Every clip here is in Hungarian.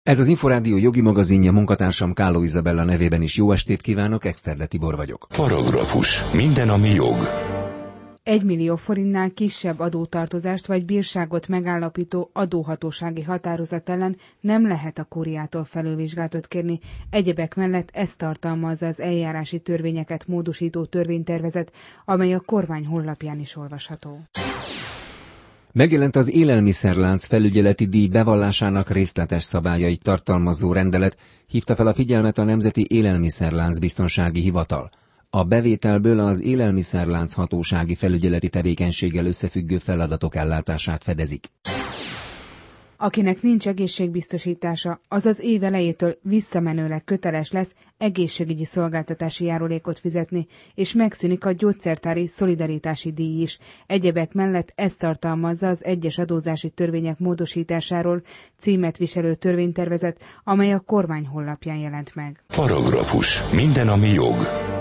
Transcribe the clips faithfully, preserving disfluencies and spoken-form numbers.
Ez az Inforádió jogi magazinja, munkatársam Kálló Izabella nevében is jó estét kívánok, Exterde Tibor vagyok. Paragrafus. Minden, ami jog. Egy millió forintnál kisebb adótartozást vagy bírságot megállapító adóhatósági határozat ellen nem lehet a kúriától felülvizsgálatot kérni. Egyebek mellett ezt tartalmazza az eljárási törvényeket módosító törvénytervezet, amely a kormány honlapján is olvasható. Megjelent az élelmiszerlánc felügyeleti díj bevallásának részletes szabályait tartalmazó rendelet, hívta fel a figyelmet a Nemzeti Élelmiszerlánc Biztonsági Hivatal. A bevételből az élelmiszerlánc hatósági felügyeleti tevékenységgel összefüggő feladatok ellátását fedezik. Akinek nincs egészségbiztosítása, az az év elejétől visszamenőleg köteles lesz egészségügyi szolgáltatási járulékot fizetni, és megszűnik a gyógyszertári szolidaritási díj is. Egyebek mellett ezt tartalmazza az egyes adózási törvények módosításáról címet viselő törvénytervezet, amely a kormány honlapján jelent meg. Paragrafus. Minden, ami jog.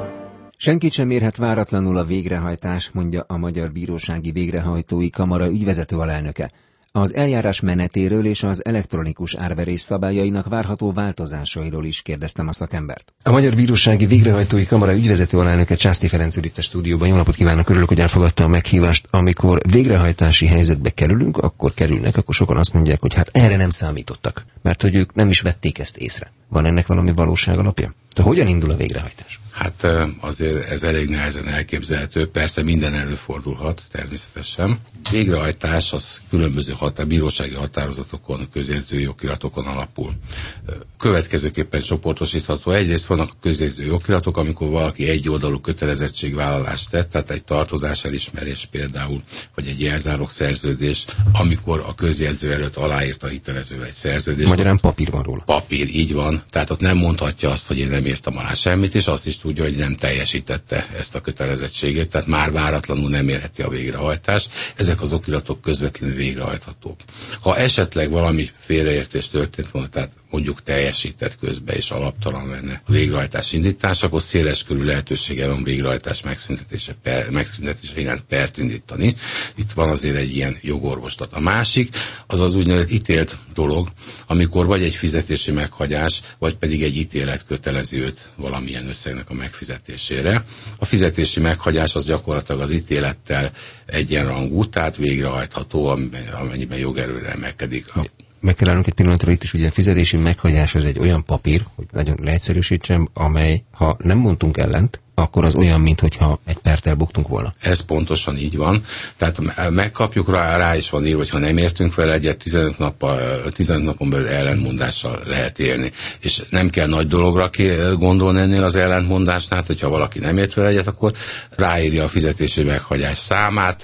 Senkit sem érhet váratlanul a végrehajtás, mondja a Magyar Bírósági Végrehajtói Kamara ügyvezető alelnöke. Az eljárás menetéről és az elektronikus árverés szabályainak várható változásairól is kérdeztem a szakembert. A Magyar Bírósági Végrehajtói Kamara ügyvezető alelnöke, Császti Ferenc úr itt a stúdióban. Jó napot kívánok, örülök, hogy elfogadta a meghívást. Amikor végrehajtási helyzetbe kerülünk, akkor kerülnek, akkor sokan azt mondják, hogy hát erre nem számítottak, mert hogy ők nem is vették ezt észre. Van ennek valami valóság alapja? De hogyan indul a végrehajtás? Hát azért ez elég nehezen elképzelhető, persze minden előfordulhat, természetesen. Végrehajtás az különböző határ, bírósági határozatokon, közjegyzői okiratokon alapul. Következőképpen csoportosítható. Egyrészt vannak a közjegyzői okiratok, amikor valaki egyoldalú kötelezettségvállalást tett, tehát egy tartozás elismerés például, vagy egy jelzálog szerződés, amikor a közjegyző előtt aláírta a hitelező egy szerződést. Magyarán papír van róla. Papír, így van. Tehát ott nem mondhatja azt, hogy én nem írtam alá semmit, és azt is tudja, hogy nem teljesítette ezt a kötelezettségét, tehát már váratlanul nem érheti a végrehajtást. Ezek az okiratok közvetlenül végrehajthatók. Ha esetleg valami félreértés történt volna, tehát mondjuk teljesített közben és alaptalan lenne a végrehajtás indítás, akkor széles körű lehetősége van végrehajtás megszüntetése, per, megszüntetése iránt pert indítani. Itt van azért egy ilyen jogorvoslat. A másik az az úgynevezett ítélt dolog, amikor vagy egy fizetési meghagyás, vagy pedig egy ítélet kötelezi őt valamilyen összegnek a megfizetésére. A fizetési meghagyás az gyakorlatilag az ítélettel egyenrangú, tehát végrehajtható, amennyiben jogerőre emelkedik. Meg kell állnunk egy pillanatra, itt is ugye a fizetési meghagyás az egy olyan papír, hogy nagyon leegyszerűsítsem, amely, ha nem mondtunk ellent, akkor az olyan, mintha egy pert elbuktunk volna. Ez pontosan így van. Tehát megkapjuk rá, rá is van írva, hogy ha nem értünk vele egyet, tizenöt, nappal, tizenöt napon belül ellentmondással lehet élni. És nem kell nagy dologra gondolni ennél az ellentmondásnál, hogyha valaki nem ért vele egyet, akkor ráírja a fizetési meghagyás számát,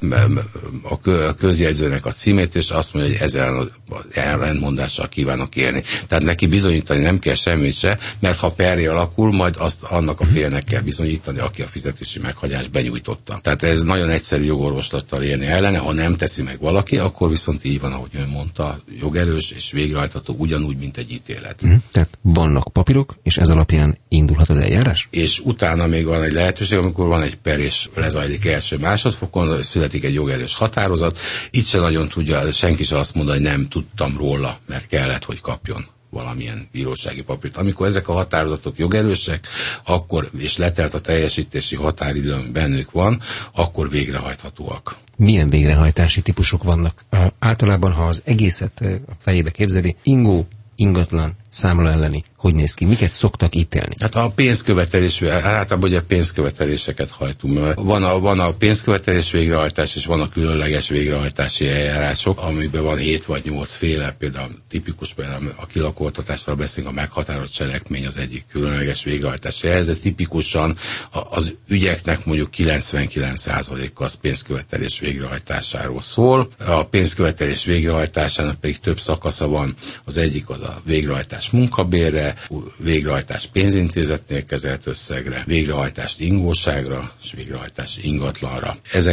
a közjegyzőnek a címét, és azt mondja, hogy ezzel az ellentmondással kívánok élni. Tehát neki bizonyítani nem kell semmit se, mert ha perré alakul, majd azt annak a félnek kell bizonyítani, aki a fizetési meghagyást benyújtotta. Tehát ez nagyon egyszerű jogorvoslattal élni ellene, ha nem teszi meg valaki, akkor viszont így van, ahogy ön mondta, jogerős és végrehajtható ugyanúgy, mint egy ítélet. Mm, tehát vannak papírok, és ez alapján indulhat az eljárás? És utána még van egy lehetőség, amikor van egy per és lezajlik első másodfokon, születik egy jogerős határozat, itt se nagyon tudja, senki se azt mondja, hogy nem tudtam róla, mert kellett, hogy kapjon valamilyen bírósági papírt. Amikor ezek a határozatok jogerősek, akkor, és letelt a teljesítési határidő, ami bennük van, akkor végrehajthatóak. Milyen végrehajtási típusok vannak? Általában, ha az egészet a fejébe képzeli, ingó, ingatlan, számla elleni, hogy néz ki? Miket szoktak ítélni? Hát a pénzkövetelés, általában ugye pénzköveteléseket hajtunk. Van a, van a pénzkövetelés végrehajtás, és van a különleges végrehajtási eljárások, amiben van hét vagy nyolc féle, például tipikus például a kilakoltatásról beszélünk, a meghatározott cselekmény az egyik különleges végrehajtási eljárás, de tipikusan az ügyeknek mondjuk kilencvenkilenc százaléka az pénzkövetelés végrehajtásáról szól. A pénzkövetelés végrehajtásának pedig több szakasza van, az egyik az a végrehajtás munkabérre, végrehajtás pénzintézetnél kezelt összegre, végrehajtást ingóságra és végrehajtást ingatlanra. Ezek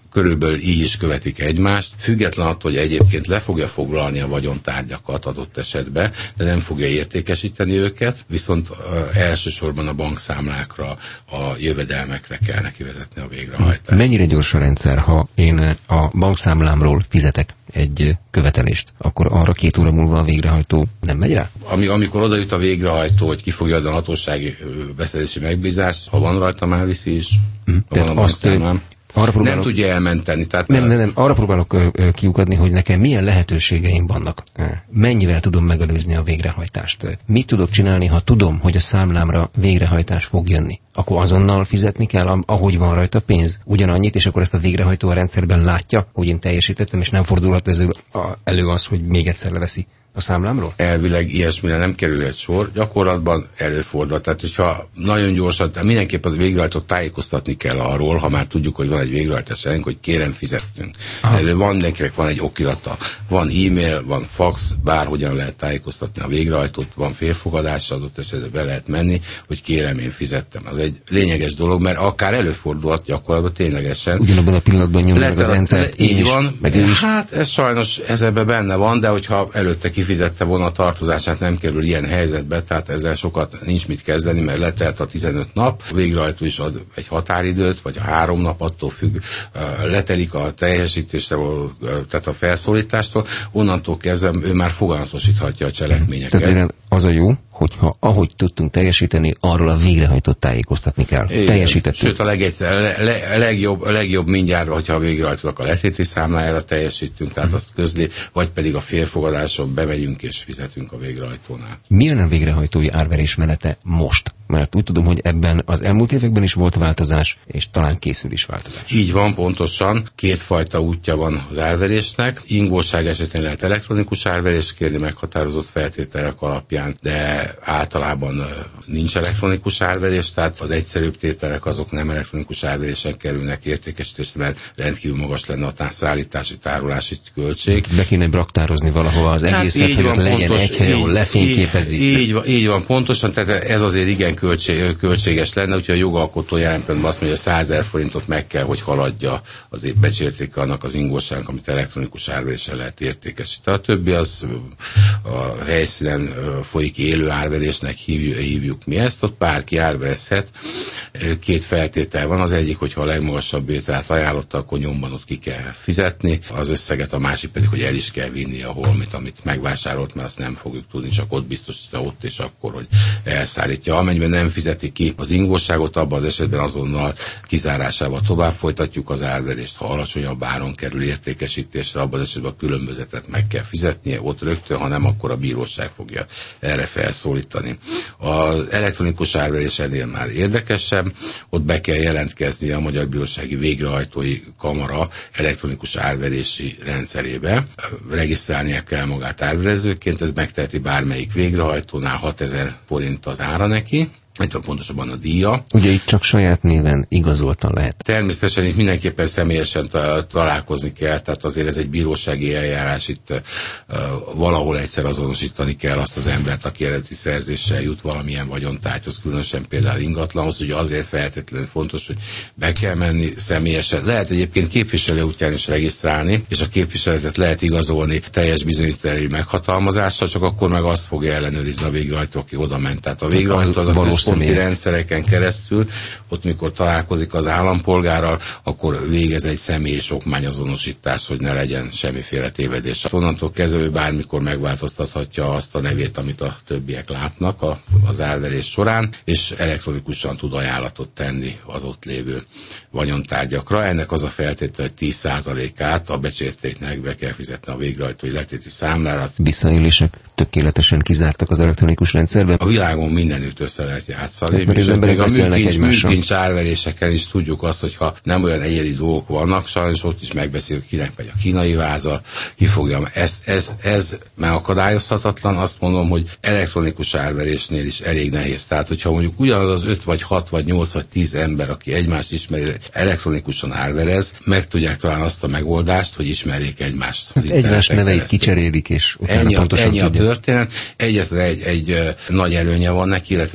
körülbelül így is követik egymást, független attól, hogy egyébként le fogja foglalni a vagyontárgyakat adott esetben, de nem fogja értékesíteni őket, viszont uh, elsősorban a bankszámlákra, a jövedelmekre kell neki vezetni a végrehajtást. Mennyire gyors a rendszer, ha én a bankszámlámról fizetek egy követelést, akkor arra két óra múlva a végrehajtó nem megy rá? Ami, amikor oda jut a végrehajtó, hogy ki fogja adni a hatósági beszedési megbízást, ha van rajta, már viszi is. Hmm. Tehát van azt arra próbálok, nem tudja elmenteni. Tehát nem, nem, nem, arra próbálok kiukadni, hogy nekem milyen lehetőségeim vannak. Mennyivel tudom megelőzni a végrehajtást? Mit tudok csinálni, ha tudom, hogy a számlámra végrehajtás fog jönni? Akkor azonnal fizetni kell, ahogy van rajta pénz, ugyanannyit, és akkor ezt a végrehajtó a rendszerben látja, hogy én teljesítettem, és nem fordulhat elő az, hogy még egyszer leveszi a számlámról? Elvileg ilyesmire nem kerülhet sor, gyakorlatban előfordul. Tehát, hogyha nagyon gyorsan, tehát mindenképp az végrehajtót tájékoztatni kell arról, ha már tudjuk, hogy van egy végrehajtás, hogy kérem fizettünk. Van mindenkinek van egy okirata, van e-mail, van fax, bárhogyan lehet tájékoztatni a végrehajtót, van félfogadás, adott esetben be lehet menni, hogy kérem, én fizettem. Az egy lényeges dolog, mert akár előfordulhat gyakorlatban ténylegesen. Ugyanabban a pillanatban nyomja meg az entert, én is, van, meg én is. Hát ez sajnos ez ebben benne van, de hogyha előtte kifizette volna a tartozását, nem kerül ilyen helyzetbe, tehát ezzel sokat nincs mit kezdeni, mert letelt a tizenöt nap, a végrehajtó is ad egy határidőt, vagy a három nap, attól függ, letelik a teljesítésre, tehát a felszólítástól, onnantól kezdve ő már foganatosíthatja a cselekményeket. Tehát az a jó, hogyha ahogy tudtunk teljesíteni, arról a végrehajtót tájékoztatni kell. Igen. Teljesítettük. Sőt, a, legegyszer, a, le, a, legjobb, a legjobb mindjárt, hogyha a végrehajtónak a letéti számlájára teljesítünk, tehát azt közli, vagy pedig a félfogadáson bemegyünk és fizetünk a végrehajtónál. Milyen a végrehajtói árverés menete most? Mert úgy tudom, hogy ebben az elmúlt években is volt változás, és talán készül is változás. Így van, pontosan. Kétfajta útja van az árverésnek. Ingóság esetén lehet elektronikus árverést kérni meghatározott feltételek alapján, de általában nincs elektronikus árverés, tehát az egyszerűbb tételek azok nem elektronikus árverésen kerülnek értékesítésre, mert rendkívül magas lenne a szállítási, tárolási költség. Be kéne raktározni valahova az hát egészet, hogy van, legyen pontos, egy hely, ahol lefényképezik. Így, így, van, így van, pontosan, tehát ez azért igen költség, költséges lenne, úgyhogy a jogalkotó jelen pillanatban azt mondja, hogy százezer forintot meg kell, hogy haladja az becsértéke annak az ingóságnak, amit elektronikus árverésen lehet értékesíteni. A többi az a helyszínen folyik élő árverésnek hívjuk, hívjuk mi ezt, ott bárki árverezhet. Két feltétel van, az egyik, hogyha a legmagasabb ételt ajánlotta, akkor nyomban ott ki kell fizetni az összeget, a másik pedig, hogy el is kell vinni a holmit, amit megvásárolt, mert azt nem fogjuk tudni, csak ott biztosítja ott és akkor, hogy elszállítja. Amennyiben nem fizeti ki az ingóságot, abban az esetben azonnal kizárásával tovább folytatjuk az árverést, ha alacsonyabb áron kerül értékesítésre, abban az esetben a különbözetet meg kell fizetnie ott rögtön, ha nem, akkor a bíróság fogja erre felszólítani. Az elektronikus árverés ennél már érdekesebb, ott be kell jelentkezni a Magyar Bírósági Végrehajtói Kamara elektronikus árverési rendszerébe. Regisztrálnia kell magát árverezőként, ez megteheti bármelyik végrehajtónál, hatezer forint az ára neki. Itt van pontosabban a díja. Ugye itt csak saját néven igazoltan lehet. Természetesen itt mindenképpen személyesen találkozni kell, tehát azért ez egy bírósági eljárás, itt uh, valahol egyszer azonosítani kell azt az embert, aki eredeti szerzéssel jut valamilyen vagyontárgyhoz, különösen például ingatlanhoz, ugye azért feltétlenül fontos, hogy be kell menni személyesen. Lehet egyébként képviselő útján is regisztrálni, és a képviseletet lehet igazolni teljes bizonyítási meghatalmazással, csak akkor meg azt fogja ellenőrizni a végrehajtó, aki oda ment. Tehát a végrehajtó az a központi rendszereken keresztül, ott mikor találkozik az állampolgárral, akkor végez egy személyes okmányazonosítást, hogy ne legyen semmiféle tévedés. Onnantól kezdve bármikor megváltoztathatja azt a nevét, amit a többiek látnak a, az árverés során, és elektronikusan tud ajánlatot tenni az ott lévő vagyontárgyakra. Ennek az a feltétel, hogy tíz százalékát a becsértéknek be kell fizetni a végrehajtói letéti számlára. Visszaélések tökéletesen kizártak az elektronikus rendszerben. A világon mindenütt össze lehet játszani. Mert az emberek beszélnek egymással. Műkincs árveréseken is tudjuk azt, hogyha nem olyan egyedi dolgok vannak, sajnos ott is megbeszéljük, kinek megy a kínai váza, ki fogja. Ez, ez, ez megakadályozhatatlan. Azt mondom, hogy elektronikus árverésnél is elég nehéz. Tehát, hogyha mondjuk ugyanaz az öt vagy hat vagy nyolc vagy tíz ember, aki egymást ismeri, elektronikusan árverez, meg tudják talán azt a megoldást, hogy ismerjék egymást. Hát egymás neveit kicserélik, és utána ennyi, pontosan ennyi tudja. a történet. Egyetlen egy, egy, egy nagy előnye van neki, illetve kettő.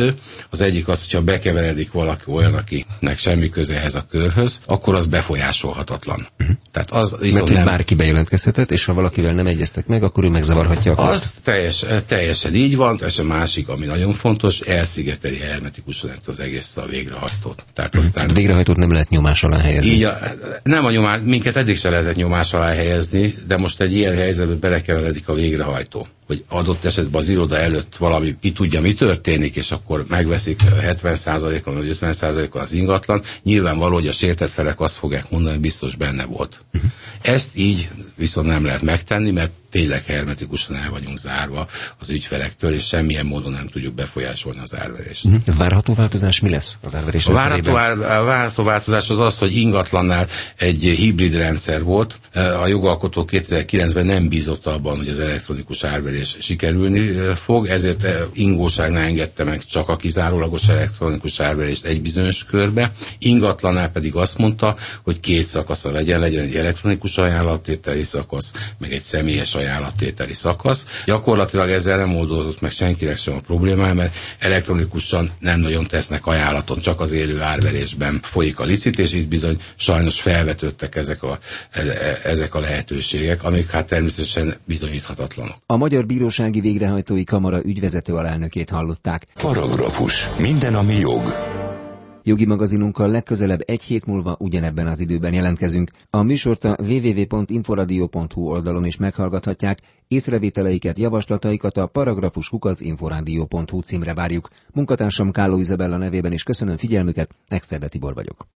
kettő. Az egyik az, hogyha bekeveredik valaki olyan, akinek semmi köze ehhez a körhöz, akkor az befolyásolhatatlan. Uh-huh. Tehát az Mert nem... bárki bejelentkezhetett, és ha valakivel nem egyeztek meg, akkor ő megzavarhatja a kört. Az teljes, teljesen így van, és a másik, ami nagyon fontos, elszigeteli hermetikusan az egész a végrehajtót. Tehát uh-huh. aztán... A végrehajtót nem lehet nyomás alá helyezni. Így a, nem a nyomás, minket eddig se lehetett nyomás alá helyezni, de most egy ilyen helyzetbe belekeveredik a végrehajtó, hogy adott esetben az iroda előtt valami ki tudja, mi történik, és akkor megveszik hetven százalékon vagy ötven százalékon az ingatlan, nyilvánvaló, hogy a sértett felek azt fogják mondani, hogy biztos benne volt. Uh-huh. Ezt így viszont nem lehet megtenni, mert tényleg hermetikusan el vagyunk zárva az ügyfelektől, és semmilyen módon nem tudjuk befolyásolni az árverést. Uh-huh. Várható változás mi lesz az árverés rendszerében? A várható, a várható változás az az, hogy ingatlannál egy hibrid rendszer volt. A jogalkotó kétezer-kilencben nem bízott abban, hogy az elektronikus árverés sikerülni fog, ezért ingóságnál engedte meg csak a kizárólagos elektronikus árverést egy bizonyos körbe. Ingatlannál pedig azt mondta, hogy két szakasza legyen, legyen egy elektronikus ajánlattételi szakasz, meg egy személyes ajánlattételi szakasz. Gyakorlatilag ezzel nem oldódott meg senkinek sem a problémája, mert elektronikusan nem nagyon tesznek ajánlaton, csak az élő árverésben folyik a licit, és itt bizony sajnos felvetődtek ezek a, ezek a lehetőségek, amik hát természetesen bizonyíthatatlanok. A Magyar Bírósági Végrehajtói Kamara ügyvezető alelnökét hallották. Paragrafus. Minden, ami jog. Jogi magazinunkkal legközelebb egy hét múlva ugyanebben az időben jelentkezünk. A műsort a double-u double-u double-u pont inforadio pont hu oldalon is meghallgathatják. Észrevételeiket, javaslataikat a paragrafus kukac inforadio pont hu címre várjuk. Munkatársam Kálló Izabella nevében is köszönöm figyelmüket, Exterde Tibor vagyok.